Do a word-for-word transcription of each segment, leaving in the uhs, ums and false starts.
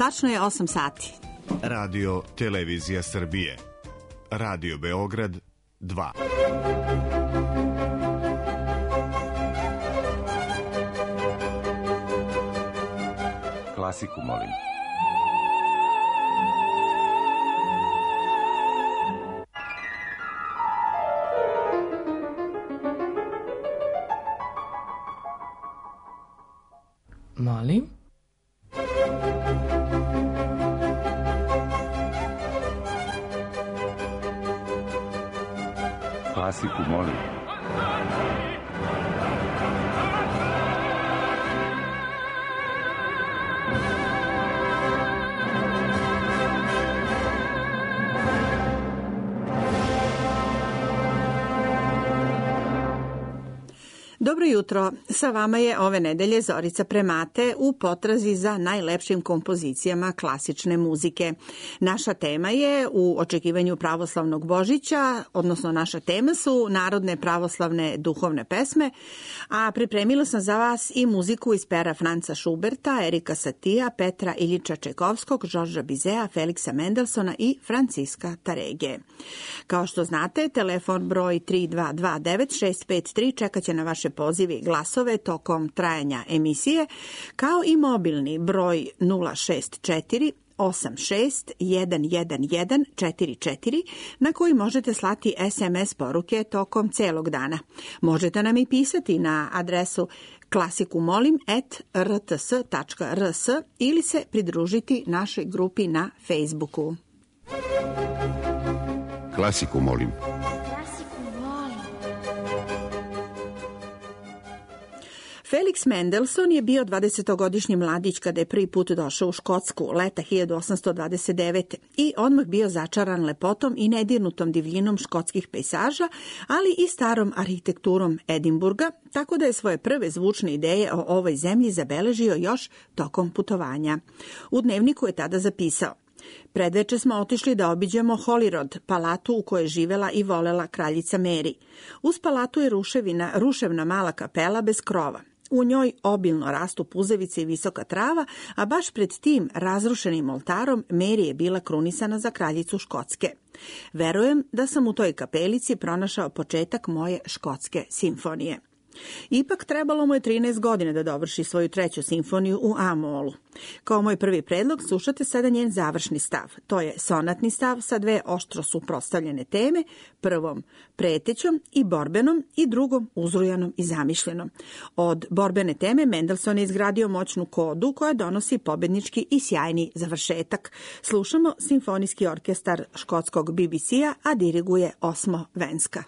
Tačno je osam sati. Radio Televizija Srbije. Radio Beograd dva. Klasiku molim. Molim? Klasiku molim. Dobro jutro, sa vama je ove nedelje Zorica Premate u potrazi za najlepšim kompozicijama klasične muzike. Naša tema je u očekivanju pravoslavnog Božića, odnosno naša tema su narodne pravoslavne duhovne pesme, a pripremila sam za vas i muziku iz pera Franca Šuberta, Erika Satija, Petra Iljiča Čajkovskog, Žorža Bizea, Feliksa Mendelsona i Franciska Tarege. Kao što znate, telefon broj tri dva dva devet šest pet tri čekaće na vaše pozivi i glasove tokom trajanja emisije, kao i mobilni broj nula šest četiri osam šest jedan jedan jedan četiri četiri na koji možete slati es em es poruke tokom celog dana. Možete nam i pisati na adresu klasikumolim at r t s tačka r s ili se pridružiti našoj grupi na Facebooku. Klasiku molim. Felix Mendelssohn je bio dvadesetogodišnji mladić kada je prvi put došao u Škotsku leta hiljadu osamsto dvadeset devete. i odmah bio začaran lepotom i nedirnutom divljinom škotskih pejsaža, ali i starom arhitekturom Edinburga, tako da je svoje prve zvučne ideje o ovoj zemlji zabeležio još tokom putovanja. U dnevniku je tada zapisao: Predveče smo otišli da obiđemo Holyrood, palatu u kojoj je živela i volela kraljica Mary. Uz palatu je ruševina, ruševna mala kapela bez krova. U njoj obilno rastu puzevice i visoka trava, a baš pred tim razrušenim oltarom Mary je bila krunisana za kraljicu Škotske. Verujem da sam u toj kapelici pronašao početak moje škotske simfonije. Ipak trebalo mu je trinaest godine da dovrši svoju treću simfoniju u A-molu. Kao moj prvi predlog slušate sada njen završni stav. To je sonatni stav sa dve oštro suprotstavljene teme, prvom pretećom i borbenom i drugom uzrujanom i zamišljenom. Od borbene teme Mendelssohn je izgradio moćnu kodu koja donosi pobednički i sjajni završetak. Slušamo simfonijski orkestar škotskog B B C-a, a diriguje Osmo Venska.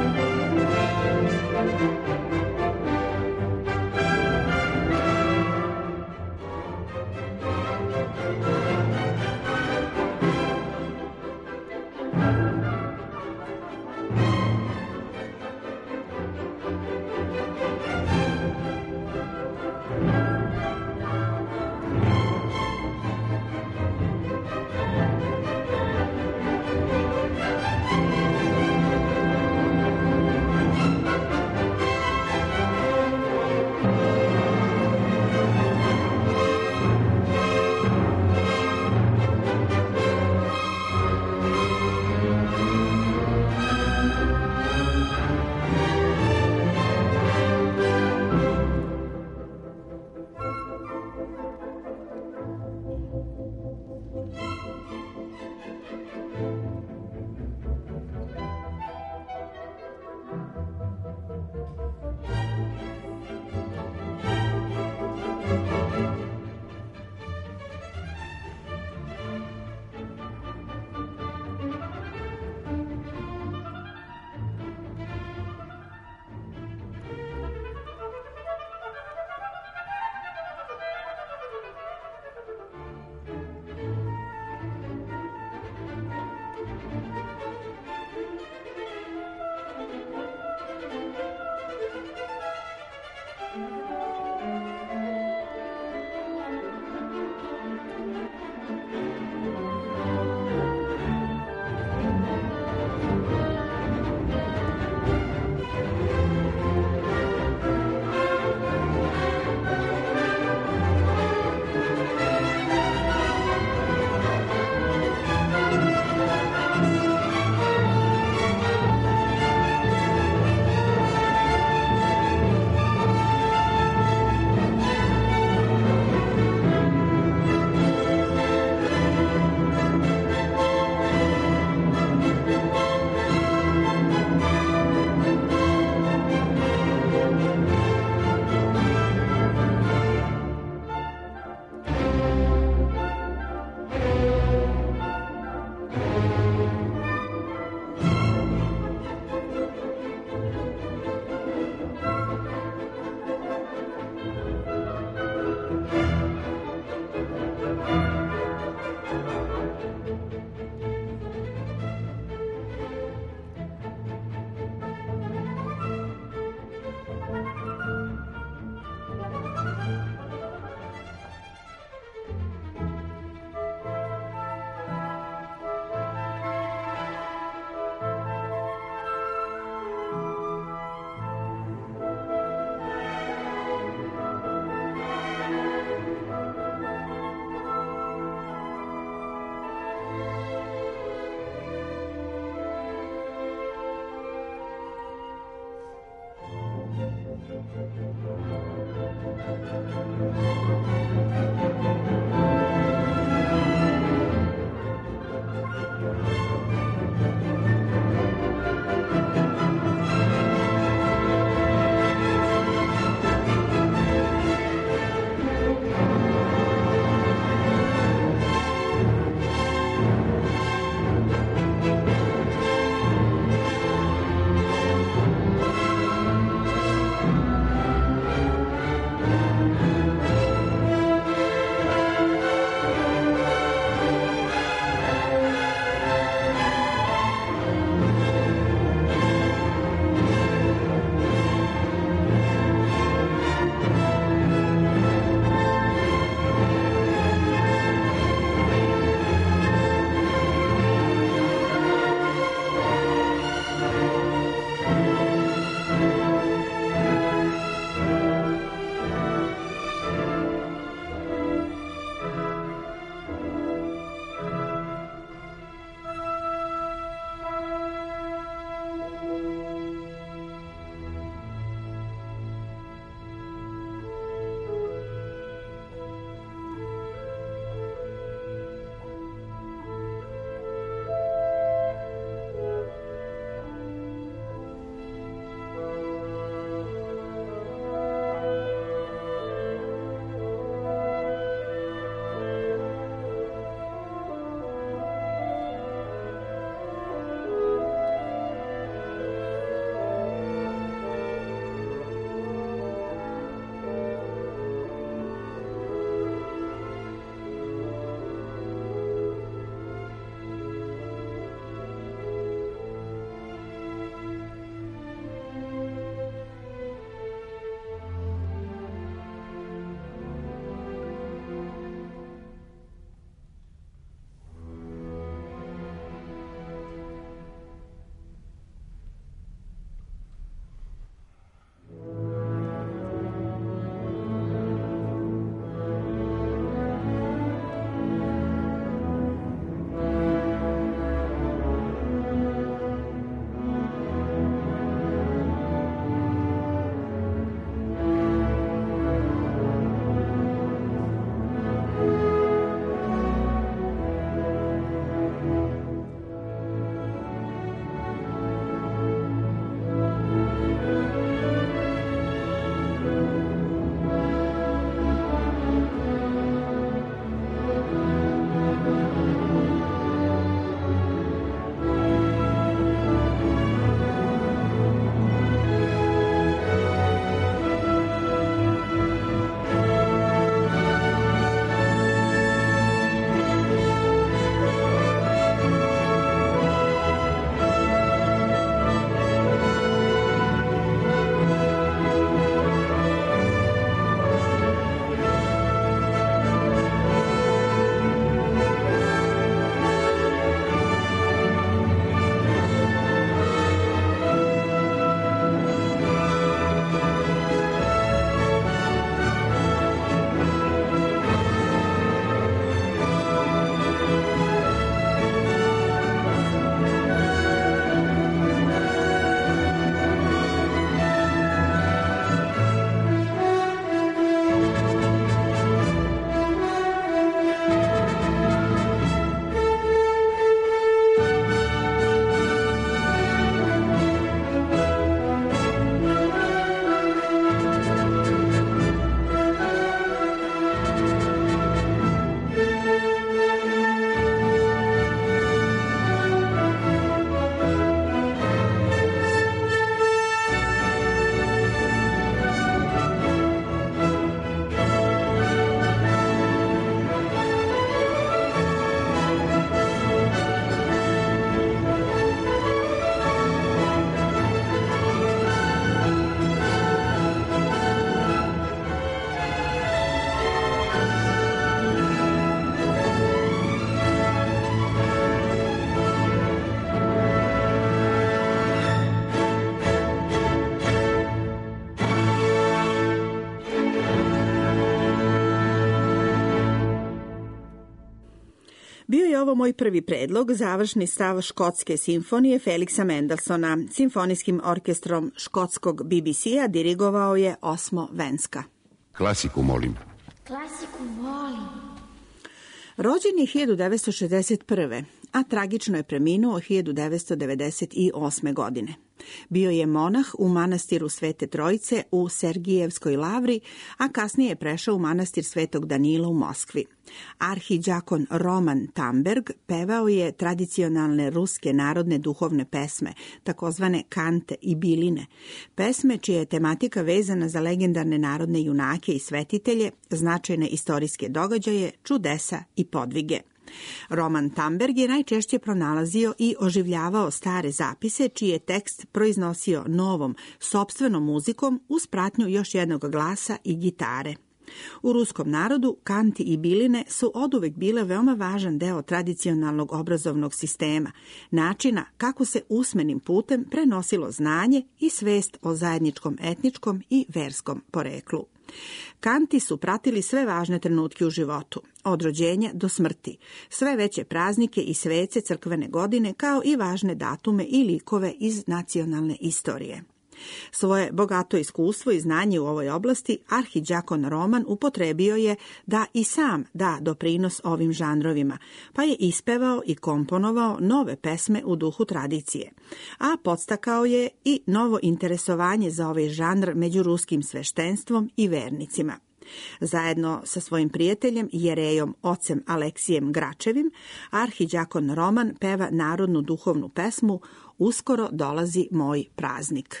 Bio je ovo moj prvi predlog, završni stav škotske simfonije Felixa Mendelssohna. Simfonijskim orkestrom škotskog B B C-a dirigovao je Osmo Venska. Klasiku molim. Klasiku volim. Rođen je hiljadu devetsto šezdeset prve. a tragično je preminuo hiljadu devetsto devedeset osme. godine. Bio je monah u manastiru Svete Trojice u Sergijevskoj lavri, a kasnije je prešao u manastir Svetog Danila u Moskvi. Arhidžakon Roman Tamberg pevao je tradicionalne ruske narodne duhovne pesme, takozvane kante i biline, pesme čija je tematika vezana za legendarne narodne junake i svetitelje, značajne istorijske događaje, čudesa i podvige. Roman Tamberg je najčešće pronalazio i oživljavao stare zapise, čiji je tekst proiznosio novom, sopstvenom muzikom uz pratnju još jednog glasa i gitare. U ruskom narodu kanti i biline su oduvek bile veoma važan deo tradicionalnog obrazovnog sistema, načina kako se usmenim putem prenosilo znanje i svest o zajedničkom etničkom i verskom poreklu. Kanti su pratili sve važne trenutke u životu, od rođenja do smrti, sve veće praznike i svece crkvene godine, kao i važne datume i likove iz nacionalne istorije. Svoje bogato iskustvo i znanje u ovoj oblasti arhidžakon Roman upotrebio je da i sam da doprinos ovim žanrovima, pa je ispevao i komponovao nove pesme u duhu tradicije, a podstakao je i novo interesovanje za ovaj žanr među ruskim sveštenstvom i vernicima. Zajedno sa svojim prijateljem jerejom ocem Aleksijem Gračevim, arhidžakon Roman peva narodnu duhovnu pesmu "Uskoro dolazi moj praznik".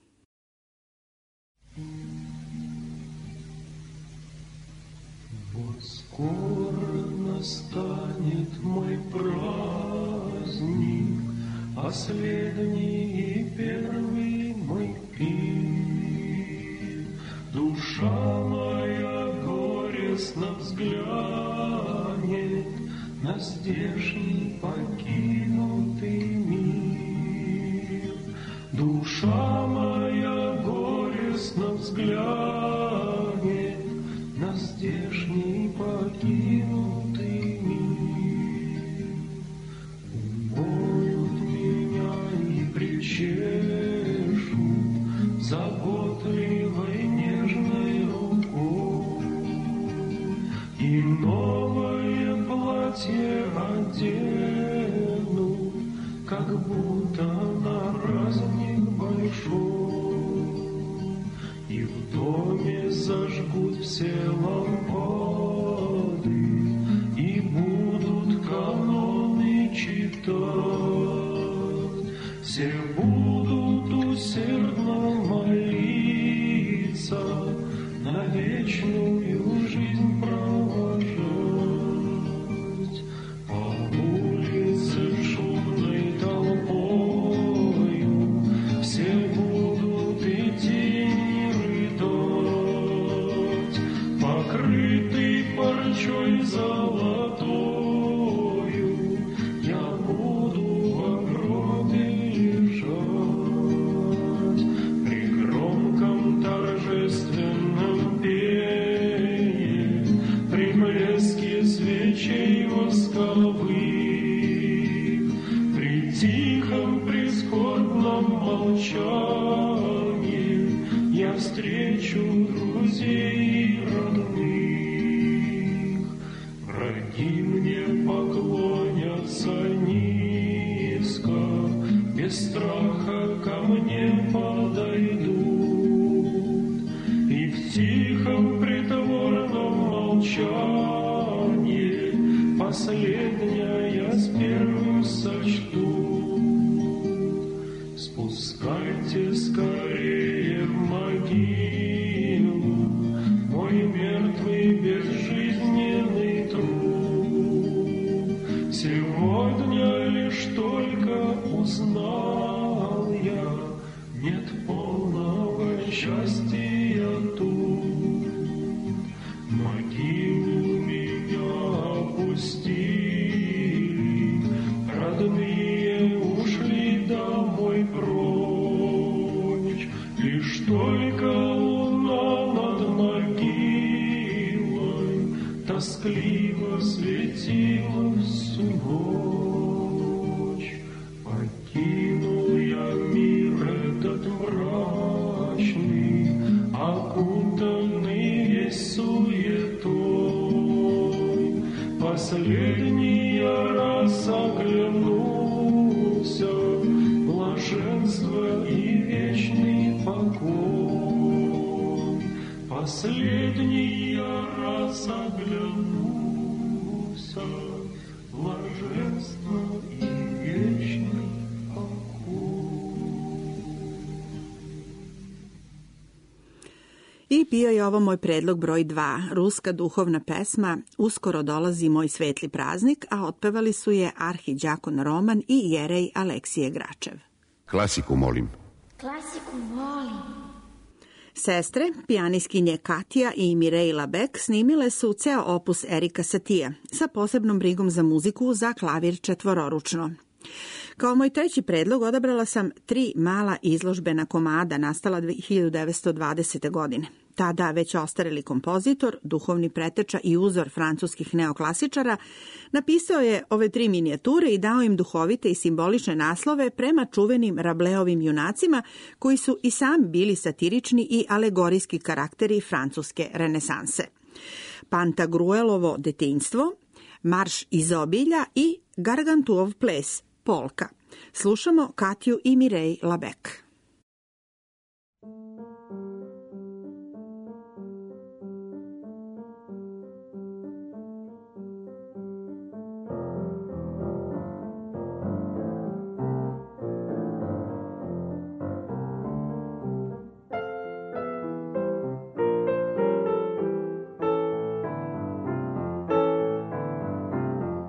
Вот скоро настанет мой праздник, последний и первый мой пир. Душа моя горестно взглянет на здешний покинутый мир. Душа моя горестно взглянет на здешний покинутый мир. Умоют меня и причешут заботливой нежной рукой, и новое платье оденут, как будто на праздник большой, и в доме зажгут все лампады, и будут каноны читать. Все будут усердно молиться, на вечную жизнь провожать. По улице шумной толпою все будут идти рыдать, покрытый парчой золотою, я буду в гробе лежать. При громком торжественном пении, при блеске свечей восковых, при тихом прискорбном молчании я встречу друзей и родных. Враги мне поклонятся низко, без страха ко мне подойдут, и в тихом притворном молчании последняя с первым сочтут. Спускайте скорее в могилу мой мертвый безжизненный труп. Сегодня лишь только узнал я, нет полного счастья тут. Могилу меня опустили, родные ушли домой прочь. Лишь только луна над могилой тоскливо светила в сумерках. Последняя раз оглянулся, блаженство и вечный покой. Последняя раз оглянулся, блаженство и вечный I bio je ovo moj predlog broj dva, ruska duhovna pesma Uskoro dolazi moj svetli praznik, a otpevali su je arhidjakon Roman i jerej Aleksije Gračev. Klasiku molim. Klasiku volim. Sestre, pijaniskinje Katija i Mirejla Beck snimile su ceo opus Erika Satija sa posebnom brigom za muziku za klavir četvororučno. Kao moj treći predlog odabrala sam tri mala izložbena komada nastala hiljadu devetsto dvadesete. godine. Tada već ostareli kompozitor, duhovni preteča i uzor francuskih neoklasičara, napisao je ove tri minijature i dao im duhovite i simbolične naslove prema čuvenim Rableovim junacima, koji su i sami bili satirični i alegorijski karakteri francuske renesanse. Pantagruelovo detinjstvo, Marš izobilja i Gargantuov ples, polka. Slušamo Katiju i Mirej Labek.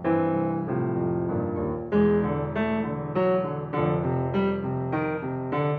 Thank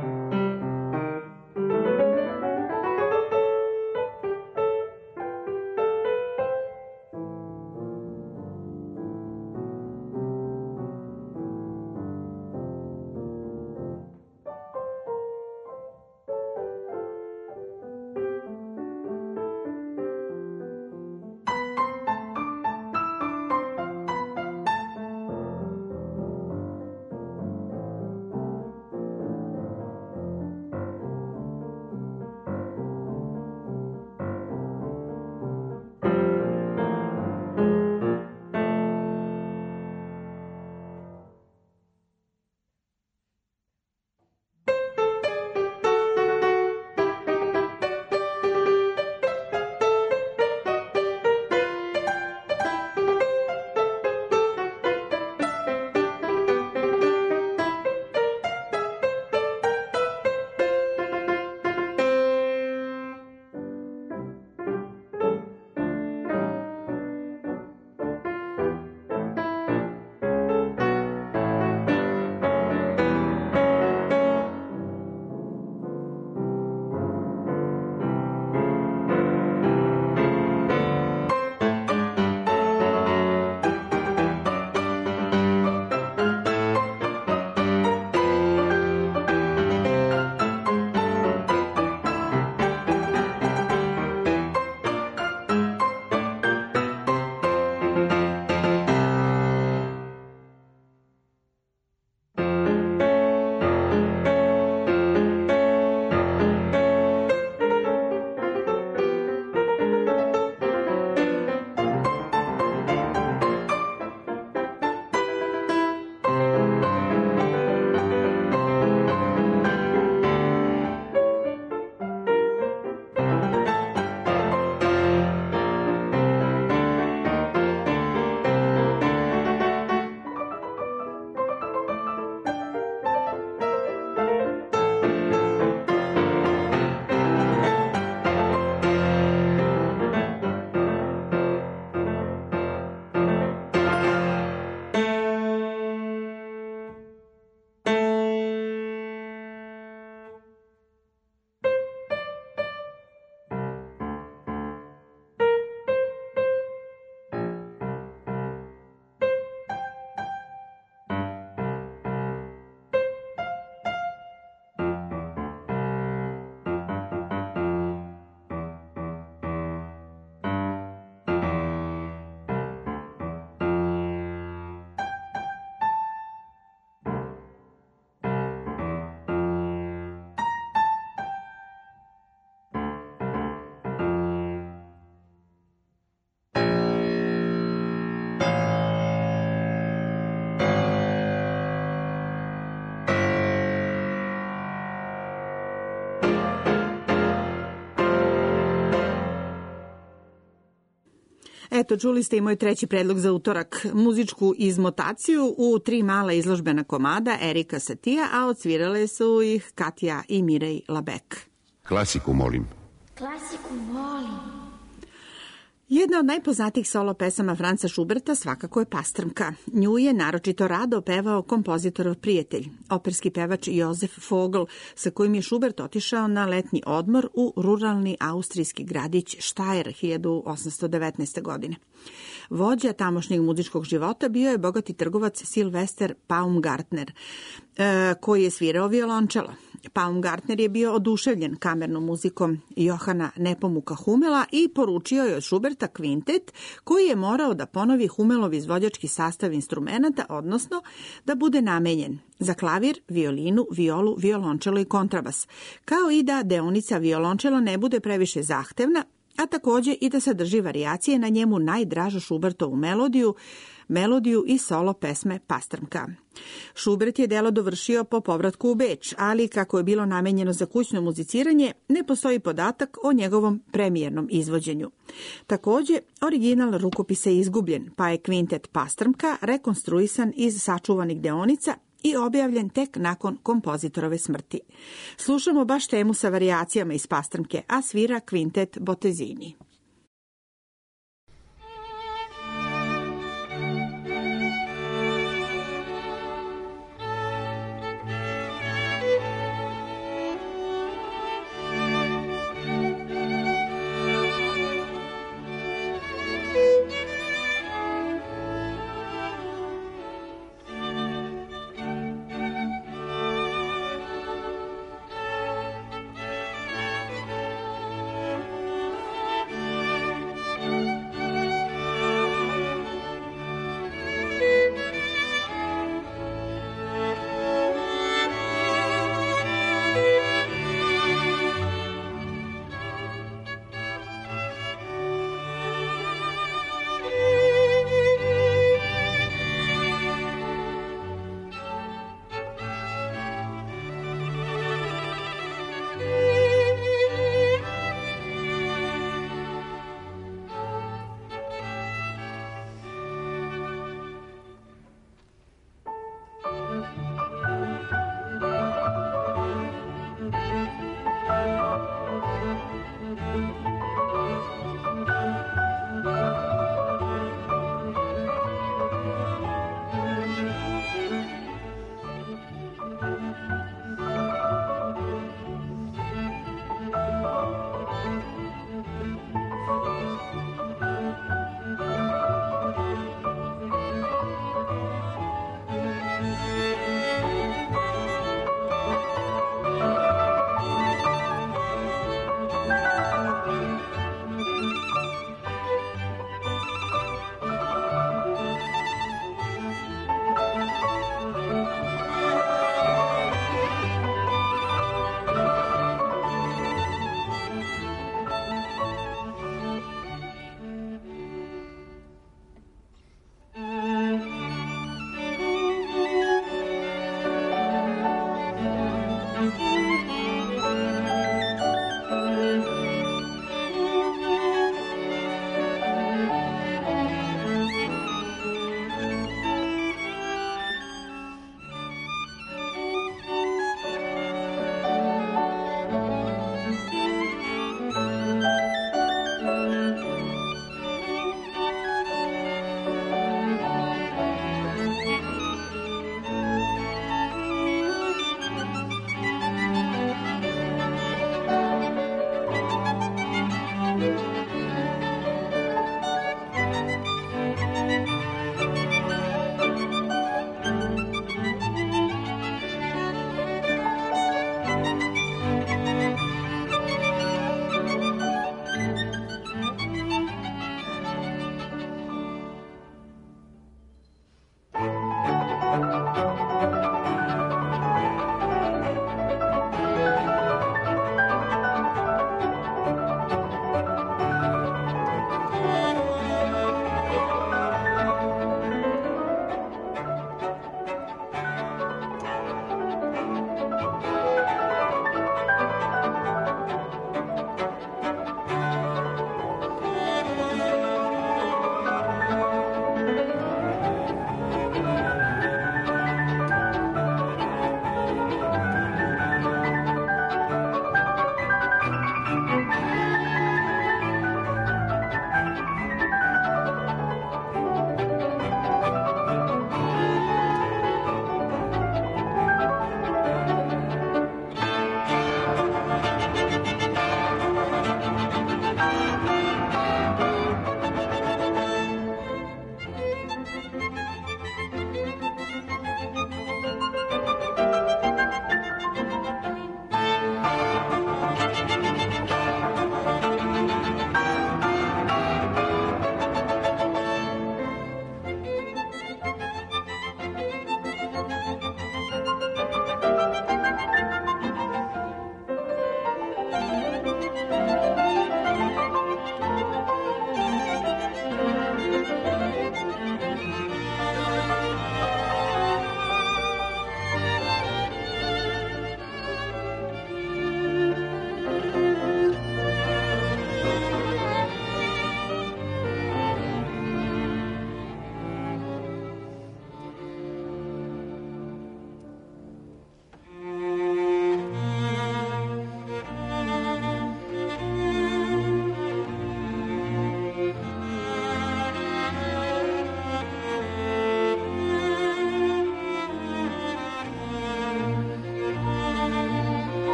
Eto, čuli ste i moj treći predlog za utorak, muzičku izmotaciju u tri mala izložbena komada Erika Satija, a odsvirale su ih Katja i Mirej Labek. Klasiku molim. Klasiku molim. Jedna od najpoznatijih solo pesama Franca Schuberta svakako je Pastrmka. Nju je naročito rado pevao kompozitorov prijatelj, operski pevač Josef Vogel, sa kojim je Schubert otišao na letnji odmor u ruralni austrijski gradić Steyr hiljadu osamsto devetnaeste. godine. Vođa tamošnjeg muzičkog života bio je bogati trgovac Silvester Paumgartner, koji je svirao violončelo. Paumgartner je bio oduševljen kamernom muzikom Johana Nepomuka Humela i poručio je od Schuberta kvintet koji je morao da ponovi Humelov izvođački sastav instrumenata, odnosno da bude namenjen za klavir, violinu, violu, violončelo i kontrabas, kao i da deonica violončelo ne bude previše zahtevna, a takođe i da sadrži varijacije na njemu najdražu Schubertovu melodiju, melodiju i solo pesme Pastrmka. Schubert je delo dovršio po povratku u Beč, ali kako je bilo namenjeno za kućno muziciranje, ne postoji podatak o njegovom premijernom izvođenju. Takođe, original rukopisa je izgubljen, pa je kvintet Pastrmka rekonstruisan iz sačuvanih deonica i objavljen tek nakon kompozitorove smrti. Slušamo baš temu sa varijacijama iz Pastrmke, a svira kvintet Bottesini. Thank you.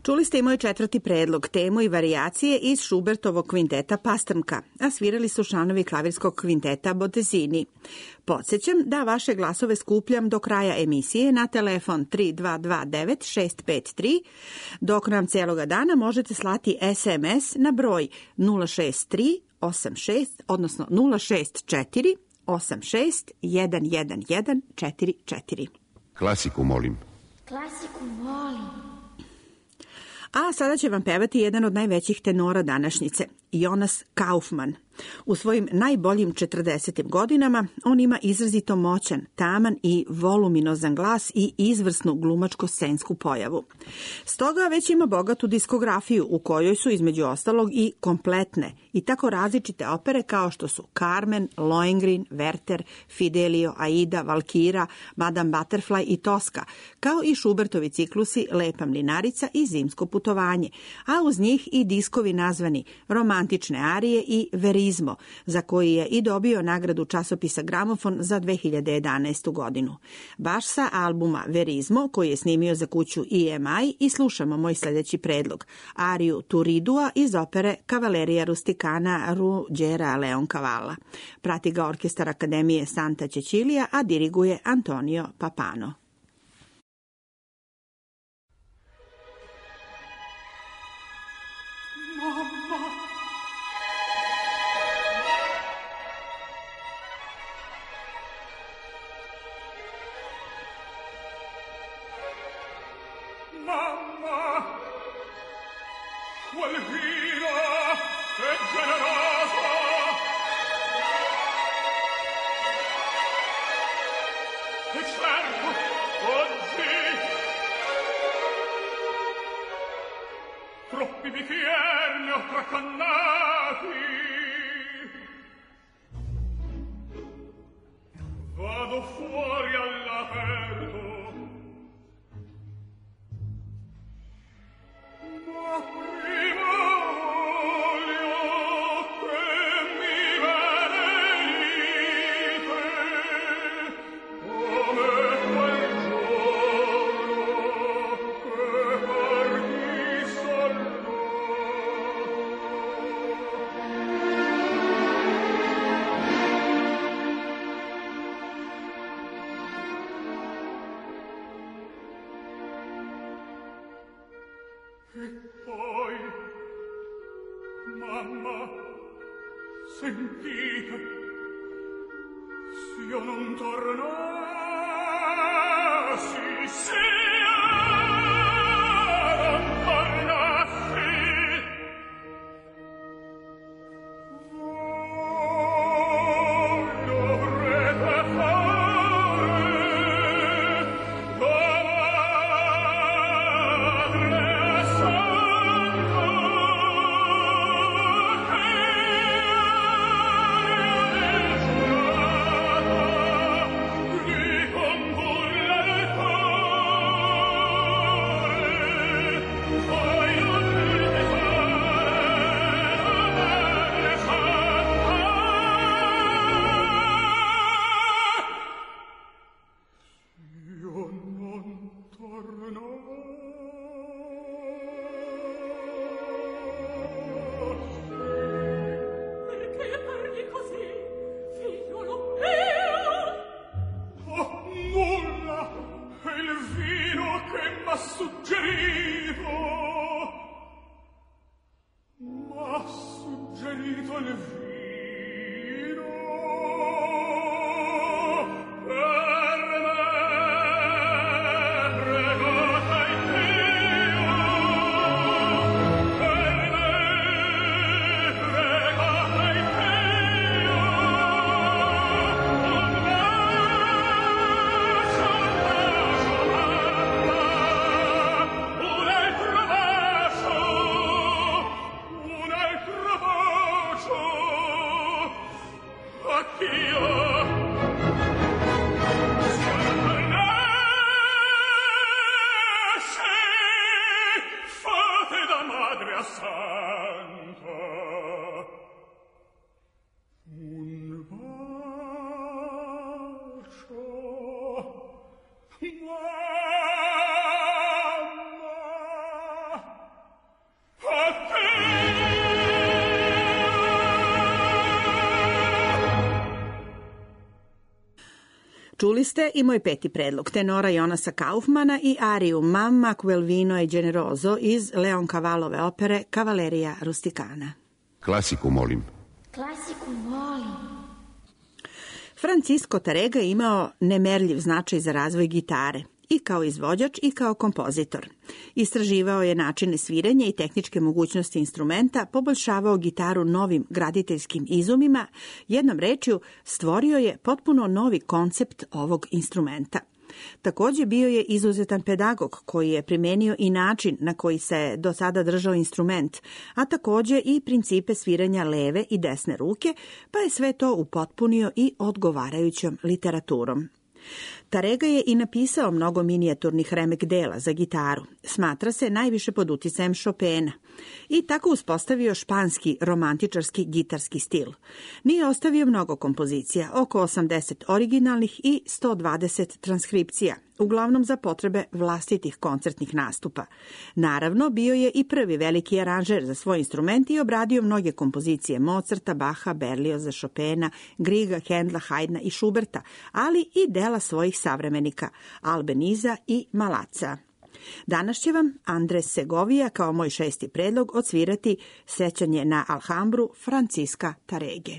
Čuli ste i moj četvrti predlog, temu i varijacije iz Schubertovog kvinteta Pastrnka, a svirali su članovi klavirskog kvinteta Bottesini. Podsjećam da vaše glasove skupljam do kraja emisije na telefon tri dva dva devet šest pet tri, dok nam celoga dana možete slati es em es na broj nula šest tri osam šest, odnosno nula šest četiri osam šest jedan jedan jedan četiri četiri. Klasiku molim. Klasiku molim. A sada će vam pevati jedan od najvećih tenora današnjice, Jonas Kaufmann. U svojim najboljim četrdesetim godinama on ima izrazito moćan, taman i voluminozan glas i izvrsnu glumačko-scensku pojavu. Stoga već ima bogatu diskografiju u kojoj su između ostalog i kompletne i tako različite opere kao što su Carmen, Lohengrin, Werther, Fidelio, Aida, Valkira, Madame Butterfly i Tosca, kao i Schubertovi ciklusi Lepa mlinarica i Zimsko putovanje, a uz njih i diskovi nazvani Romantične arije i Verizmo, za koji je i dobio nagradu časopisa Gramofon za dve hiljade jedanaestu godinu. Baš sa albuma Verizmo, koji je snimio za kuću E M I, i slušamo moj sljedeći predlog, ariju Turidua iz opere Cavalleria Rusticana Ruggera Leoncavala. Prati ga orkestar Akademije Santa Cecilia, a diriguje Antonio Papano. Troppi bicchieri ne ho tracannati. Vado fuori all'aperto. Ma prima voglio che mi benedite come quel giorno che parti solo. E poi, mamma, sentite, s'io non tornassi, s'io non tornassi, voi dovrete fare da madre santa che di combulla il cuore, poi dovrete fare da madre santa. Io non torno. Perché parli così, figliolo mio? Oh, nulla! È il vino che m'ha suggerito. M'ha suggerito il vino. Per me, pregata in Dio. Per me, pregata in Dio. Un bacio, un bacio, mamma. Un altro bacio, un altro bacio. Čuli ste i moj peti predlog, tenora Jonasa Kaufmana i ariju Mamma quel vino è generoso iz Leoncavallove opere Cavalleria rusticana. Klasiku, molim. Klasiku molim. Francisco Tarrega je imao nemerljiv značaj za razvoj gitare, i kao izvođač i kao kompozitor. Istraživao je načine sviranja i tehničke mogućnosti instrumenta, poboljšavao gitaru novim graditeljskim izumima, jednom rečju stvorio je potpuno novi koncept ovog instrumenta. Takođe bio je izuzetan pedagog koji je primenio i način na koji se do sada držao instrument, a takođe i principe sviranja leve i desne ruke, pa je sve to upotpunio i odgovarajućom literaturom. Tarrega je i napisao mnogo minijaturnih remek dela za gitaru. Smatra se najviše pod uticajem Chopina i tako uspostavio španski romantičarski gitarski stil. Nije ostavio mnogo kompozicija, oko osamdeset originalnih i sto dvadeset transkripcija, uglavnom za potrebe vlastitih koncertnih nastupa. Naravno, bio je i prvi veliki aranžer za svoj instrument i obradio mnoge kompozicije Mozarta, Bacha, Berlioza, Chopina, Griega, Hendla, Haydna i Schuberta, ali i dela svojih savremenika Albeniza i Malaca. Danas će vam Andres Segovia kao moj šesti predlog odsvirati sećanje na Alhambru Francisca Tarrege.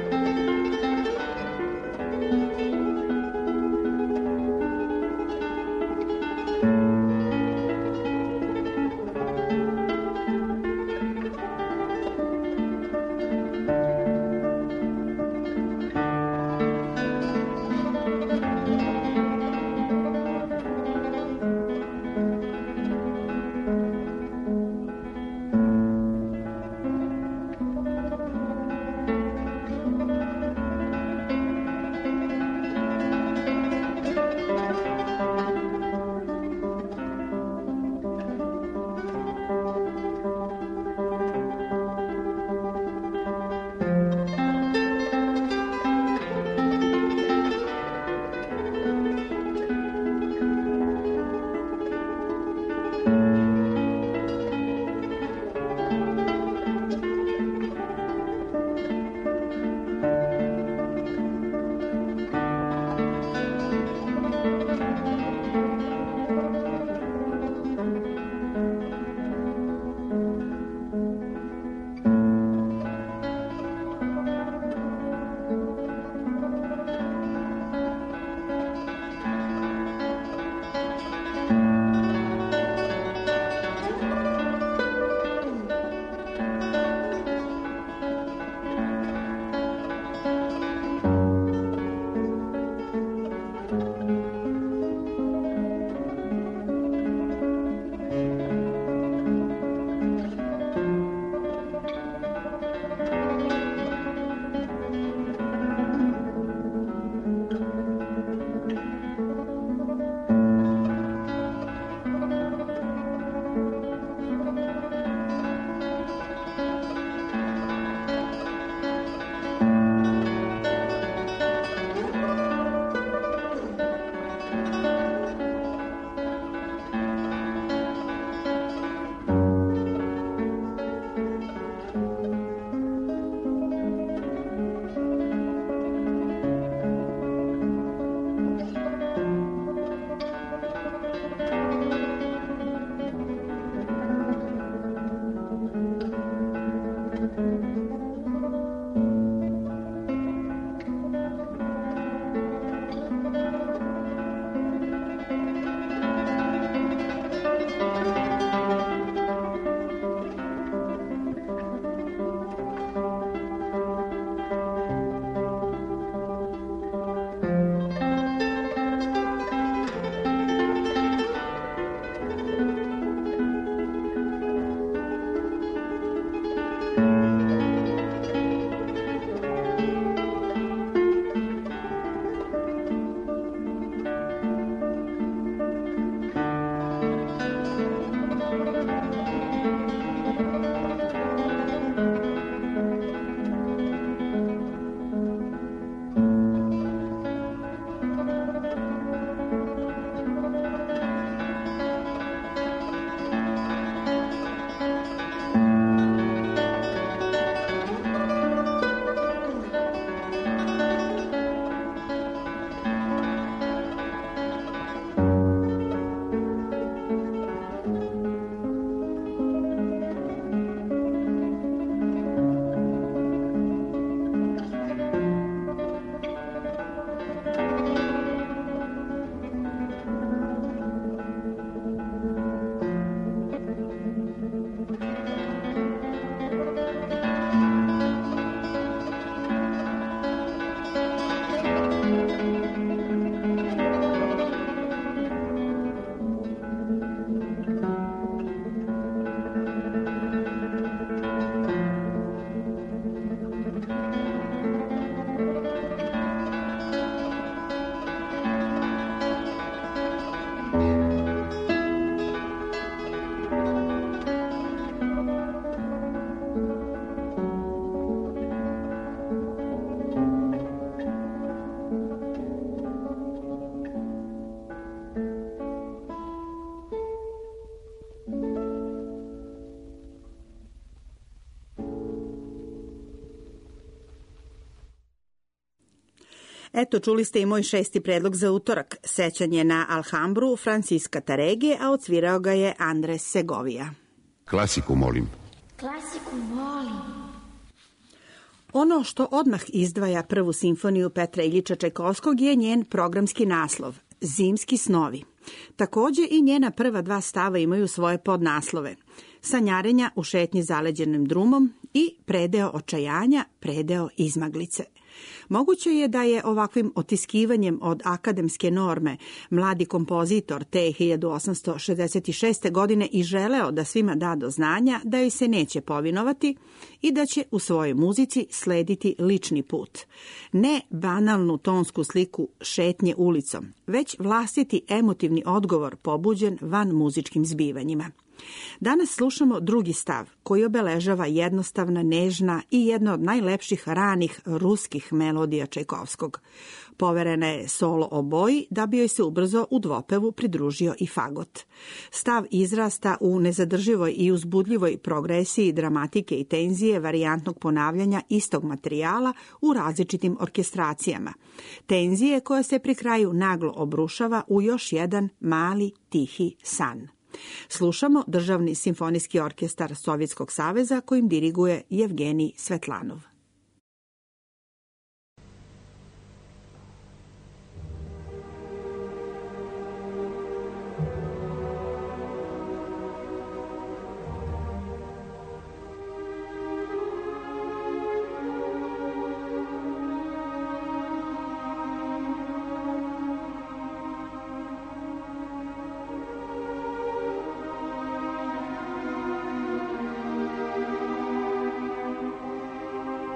Klasiku Eto, čuli ste i moj šesti predlog za utorak, sećanje na Alhambru Francisca Tarege, a odsvirao ga je Andres Segovia. Klasiku molim. Klasiku molim. Ono što odmah izdvaja prvu simfoniju Petra Iljiča Čajkovskog je njen programski naslov, Zimski snovi. Takođe i njena prva dva stava imaju svoje podnaslove, Sanjarenja u šetnji zaleđenim drumom i Predeo očajanja, predeo izmaglice. Moguće je da je ovakvim otiskivanjem od akademske norme mladi kompozitor te hiljadu osamsto šezdeset šeste. godine i želeo da svima da do znanja da joj se neće povinovati i da će u svojoj muzici slediti lični put. Ne banalnu tonsku sliku šetnje ulicom, već vlastiti emotivni odgovor pobuđen van muzičkim zbivanjima. Danas slušamo drugi stav koji obeležava jednostavna, nežna i jedna od najlepših ranih ruskih melodija Čajkovskog. Poverena je solo oboji da bi joj se ubrzo u dvopevu pridružio i fagot. Stav izrasta u nezadrživoj i uzbudljivoj progresiji dramatike i tenzije varijantnog ponavljanja istog materijala u različitim orkestracijama. Tenzije koja se pri kraju naglo obrušava u još jedan mali, tihi san. Slušamo Državni simfonijski orkestar Sovjetskog saveza kojim diriguje Jevgenij Svetlanov. Thank you.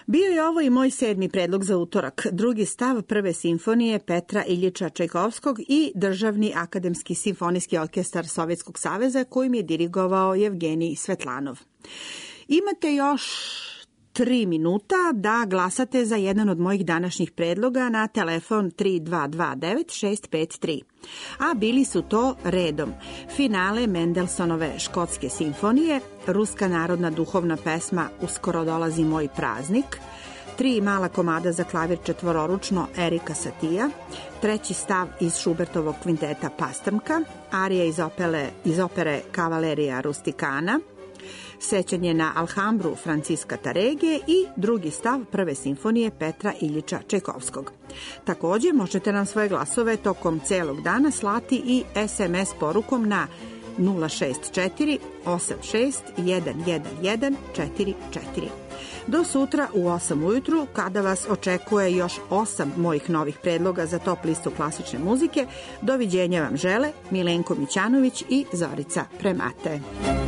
Bio je ovo i moj sedmi predlog za utorak, drugi stav prve simfonije Petra Iljiča Čajkovskog i Državni akademski simfonijski orkestar Sovjetskog saveza kojim je dirigovao Jevgenij Svetlanov. Imate još tri minuta da glasate za jedan od mojih današnjih predloga na telefon tri dva dva devet šest pet tri. A bili su to redom finale Mendelssohnove Škotske simfonije, ruska narodna duhovna pesma Uskoro dolazi moj praznik, tri mala komada za klavir četvororučno Erika Satija, treći stav iz Šubertovog kvinteta Pastrmka, arija iz opere, iz opere Kavalerija Rustikana, sećanje na Alhambru Franciska Tarege i drugi stav prve simfonije Petra Iljiča Čajkovskog. Također možete nam svoje glasove tokom celog dana slati i es em es porukom na nula šest četiri osam šest jedan jedan jedan četiri četiri. Do sutra u osam ujutru, kada vas očekuje još osam mojih novih predloga za top listu klasične muzike. Doviđenja vam žele Milenko Mićanović i Zorica Premate.